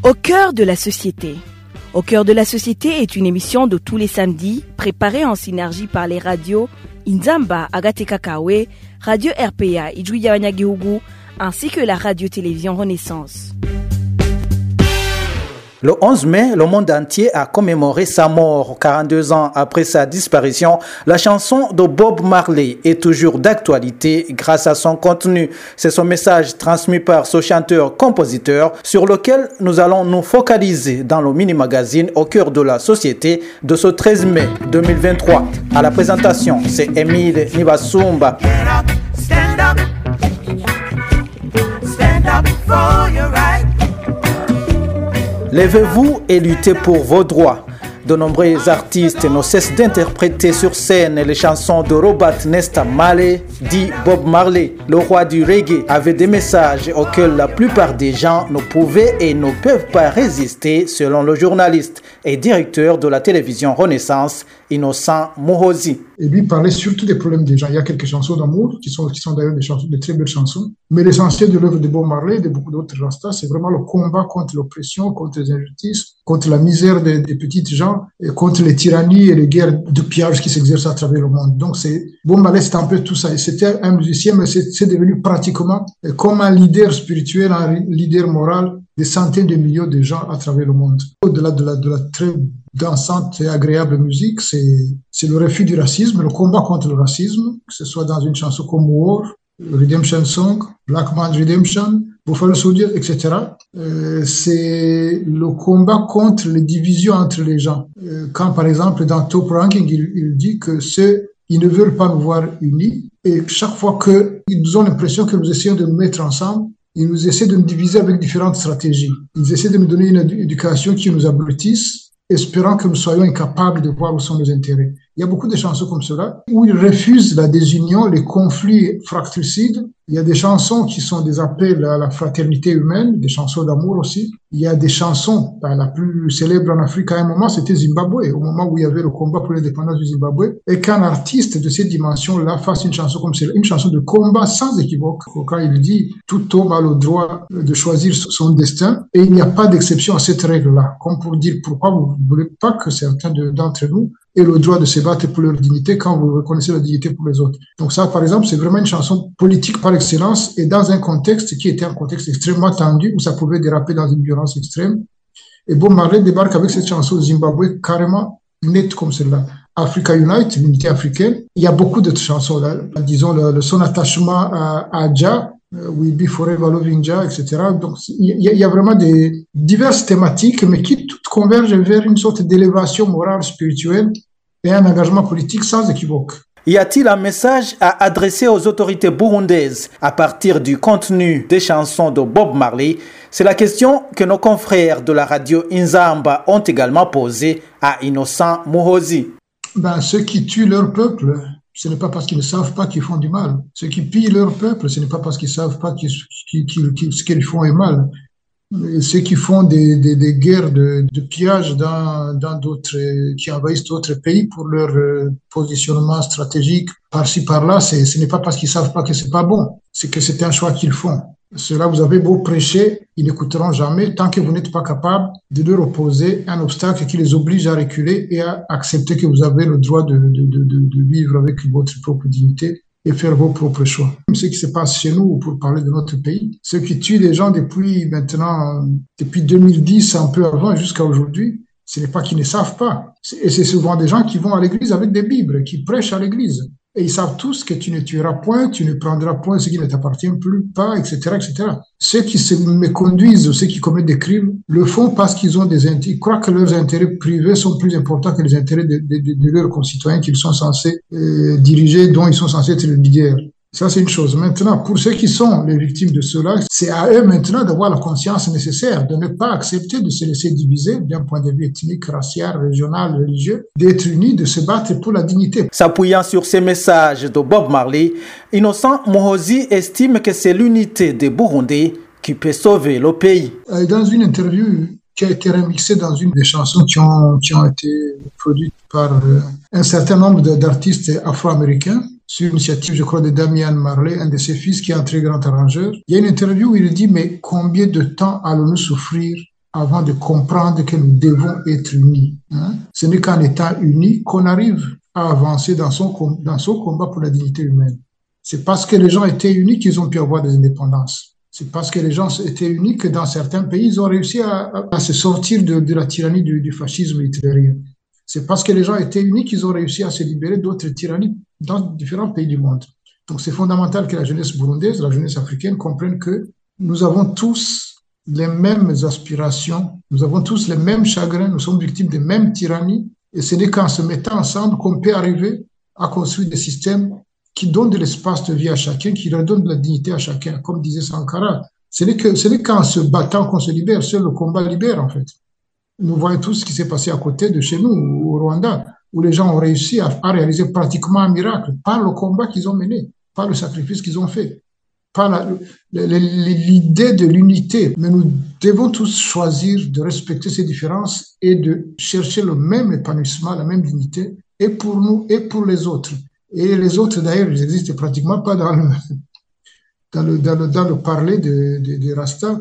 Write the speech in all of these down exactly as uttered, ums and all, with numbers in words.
Au cœur de la société. Au cœur de la société est une émission de tous les samedis, préparée en synergie par les radios Inzamba, Agatekakawe, Radio R P A, Ijwi Yabanyagihugu, ainsi que la radio-télévision Renaissance. Le onze mai, le monde entier a commémoré sa mort. quarante-deux ans après sa disparition, la chanson de Bob Marley est toujours d'actualité grâce à son contenu. C'est son message transmis par ce chanteur-compositeur sur lequel nous allons nous focaliser dans le mini-magazine Au cœur de la société de ce treize mai deux mille vingt-trois. À la présentation, c'est Émile Nibasumba. Stand up, stand up for your right. Levez-vous et luttez pour vos droits. De nombreux artistes ne cessent d'interpréter sur scène les chansons de Robert Nesta Marley, dit Bob Marley. Le roi du reggae avait des messages auxquels la plupart des gens ne pouvaient et ne peuvent pas résister, selon le journaliste et directeur de la télévision Renaissance, Innocent Muhozi. Et lui parlait surtout des problèmes des gens. Il y a quelques chansons d'amour qui sont, qui sont d'ailleurs des, chansons, des très belles chansons. Mais l'essentiel de l'œuvre de Bob Marley et de beaucoup d'autres rastas, c'est vraiment le combat contre l'oppression, contre les injustices, contre la misère des, des petites gens, et contre les tyrannies et les guerres de pillage qui s'exercent à travers le monde. Donc, c'est, Bob Marley, c'était un peu tout ça. Et c'était un musicien, mais c'est, c'est devenu pratiquement comme un leader spirituel, un leader moral des centaines de millions de gens à travers le monde. Au-delà de la, de la très dansante et agréable musique, c'est, c'est le refus du racisme, le combat contre le racisme, que ce soit dans une chanson comme War, Redemption Song, Black Man's Redemption, Buffalo Soldier, et cetera. Euh, c'est le combat contre les divisions entre les gens. Euh, quand, par exemple, dans Top Ranking, il, il dit que ceux, ils ne veulent pas nous voir unis, et chaque fois qu'ils ont l'impression que nous essayons de nous mettre ensemble, ils nous essaient de nous diviser avec différentes stratégies. Ils essaient de nous donner une éducation qui nous abrutisse, espérant que nous soyons incapables de voir où sont nos intérêts. Il y a beaucoup de chansons comme cela où ils refusent la désunion, les conflits fratricides. Il y a des chansons qui sont des appels à la fraternité humaine, des chansons d'amour aussi. Il y a des chansons, ben, la plus célèbre en Afrique à un moment, c'était Zimbabwe, au moment où il y avait le combat pour l'indépendance du Zimbabwe. Et qu'un artiste de cette dimension-là fasse une chanson comme celle-là, une chanson de combat sans équivoque, quand il dit « tout homme a le droit de choisir son destin » et il n'y a pas d'exception à cette règle-là. Comme pour dire pourquoi vous ne voulez pas que certains de, d'entre nous aient le droit de se battre pour leur dignité quand vous reconnaissez la dignité pour les autres. Donc ça, par exemple, c'est vraiment une chanson politique par excellence et dans un contexte qui était un contexte extrêmement tendu où ça pouvait déraper dans une violence extrême. Et Bob Marley débarque avec cette chanson Zimbabwe carrément nette comme celle-là. Africa Unite, l'unité africaine. Il y a beaucoup d'autres chansons là. Disons le, le, son attachement à, à Jah, uh, We'll Be Forever Loving Jah, et cetera. Donc il y, a, il y a vraiment des diverses thématiques, mais qui toutes convergent vers une sorte d'élévation morale, spirituelle et un engagement politique sans équivoque. Y a-t-il un message à adresser aux autorités burundaises à partir du contenu des chansons de Bob Marley? C'est la question que nos confrères de la radio Inzamba ont également posée à Innocent Muhozi. Ben, ceux qui tuent leur peuple, ce n'est pas parce qu'ils ne savent pas qu'ils font du mal. Ceux qui pillent leur peuple, ce n'est pas parce qu'ils ne savent pas qu'ils, qu'ils, qu'ils, ce qu'ils font est mal. Et ceux qui font des, des, des guerres de, de pillage dans, dans d'autres, qui envahissent d'autres pays pour leur euh, positionnement stratégique par-ci par-là, c'est, ce n'est pas parce qu'ils savent pas que c'est pas bon, c'est que c'est un choix qu'ils font. Ceux-là, vous avez beau prêcher, ils n'écouteront jamais tant que vous n'êtes pas capable de leur opposer un obstacle qui les oblige à reculer et à accepter que vous avez le droit de, de, de, de vivre avec votre propre dignité et faire vos propres choix. Ce qui se passe chez nous, pour parler de notre pays, ceux qui tuent les gens depuis maintenant, depuis deux mille dix, un peu avant, jusqu'à aujourd'hui, ce n'est pas qu'ils ne savent pas. Et c'est souvent des gens qui vont à l'église avec des bibles, qui prêchent à l'église. Et ils savent tous que tu ne tueras point, tu ne prendras point ce qui ne t'appartient plus pas, et cetera, et cetera. Ceux qui se méconduisent, ceux qui commettent des crimes, le font parce qu'ils ont des intérêts, ils croient que leurs intérêts privés sont plus importants que les intérêts de, de, de, de leurs concitoyens qu'ils sont censés euh, diriger, dont ils sont censés être les leaders. Ça, c'est une chose. Maintenant, pour ceux qui sont les victimes de cela, c'est à eux maintenant d'avoir la conscience nécessaire, de ne pas accepter de se laisser diviser d'un point de vue ethnique, racial, régional, religieux, d'être unis, de se battre pour la dignité. S'appuyant sur ces messages de Bob Marley, Innocent Muhozi estime que c'est l'unité des Burundais qui peut sauver le pays. Dans une interview qui a été remixée dans une des chansons qui ont, qui ont été produites par un certain nombre d'artistes afro-américains, sur l'initiative, je crois, de Damian Marley, un de ses fils qui est un très grand arrangeur. Il y a une interview où il dit « Mais combien de temps allons-nous souffrir avant de comprendre que nous devons être unis. Hein. Ce n'est qu'en étant unis qu'on arrive à avancer dans son, dans son combat pour la dignité humaine. C'est parce que les gens étaient unis qu'ils ont pu avoir des indépendances. C'est parce que les gens étaient unis que dans certains pays, ils ont réussi à, à, à se sortir de, de la tyrannie du, du fascisme hitlérien. C'est parce que les gens étaient unis qu'ils ont réussi à se libérer d'autres tyrannies dans différents pays du monde. Donc c'est fondamental que la jeunesse burundaise, la jeunesse africaine comprenne que nous avons tous les mêmes aspirations, nous avons tous les mêmes chagrins, nous sommes victimes des mêmes tyrannies, et ce n'est qu'en se mettant ensemble qu'on peut arriver à construire des systèmes qui donnent de l'espace de vie à chacun, qui redonnent de la dignité à chacun. Comme disait Sankara, ce n'est que, ce n'est qu'en se battant qu'on se libère, seul le combat libère en fait. Nous voyons tout ce qui s'est passé à côté de chez nous, au Rwanda, où les gens ont réussi à, à réaliser pratiquement un miracle par le combat qu'ils ont mené, par le sacrifice qu'ils ont fait, par la, l'idée de l'unité. Mais nous devons tous choisir de respecter ces différences et de chercher le même épanouissement, la même dignité, et pour nous et pour les autres. Et les autres, d'ailleurs, ils n'existent pratiquement pas dans le, dans le, dans le, dans le parler de, de, de Rasta.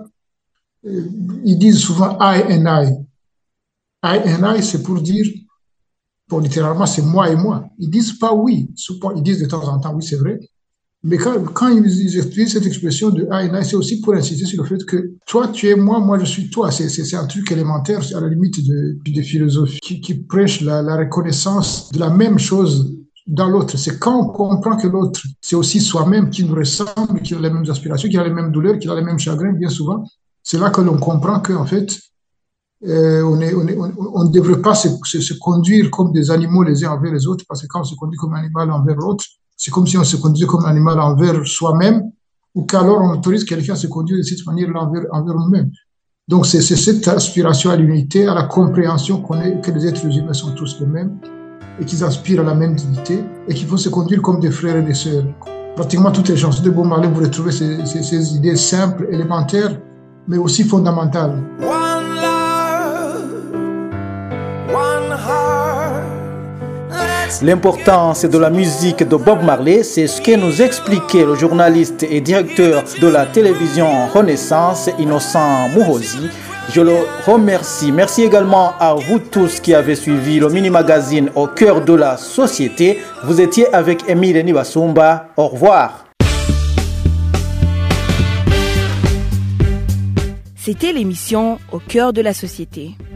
Ils disent souvent I and I. I and I, c'est pour dire, bon, littéralement, c'est moi et moi. Ils disent pas oui. Ils disent de temps en temps oui, c'est vrai. Mais quand, quand ils, ils utilisent cette expression de I and I, c'est aussi pour insister sur le fait que toi, tu es moi, moi, je suis toi. C'est, c'est, c'est un truc élémentaire, à la limite de, de philosophie, qui, qui prêche la, la reconnaissance de la même chose dans l'autre. C'est quand on comprend que l'autre, c'est aussi soi-même, qui nous ressemble, qui a les mêmes aspirations, qui a les mêmes douleurs, qui a les mêmes chagrins, bien souvent. C'est là que l'on comprend qu'en fait, Euh, on est, on est, on ne devrait pas se, se, se conduire comme des animaux les uns envers les autres, parce que quand on se conduit comme un animal envers l'autre, c'est comme si on se conduisait comme un animal envers soi-même, ou qu'alors on autorise quelqu'un à se conduire de cette manière envers, envers nous-mêmes. Donc c'est, c'est cette aspiration à l'unité, à la compréhension qu'on est, que les êtres humains sont tous les mêmes, et qu'ils aspirent à la même dignité, et qu'il faut se conduire comme des frères et des sœurs. Pratiquement toutes les chansons de Bob Marley, vous retrouvez ces, ces, ces idées simples, élémentaires, mais aussi fondamentales. L'importance de la musique de Bob Marley, c'est ce que nous expliquait le journaliste et directeur de la télévision Renaissance, Innocent Muhozi. Je le remercie. Merci également à vous tous qui avez suivi le mini-magazine Au cœur de la société. Vous étiez avec Émile Nibasumba. Au revoir. C'était l'émission Au cœur de la société.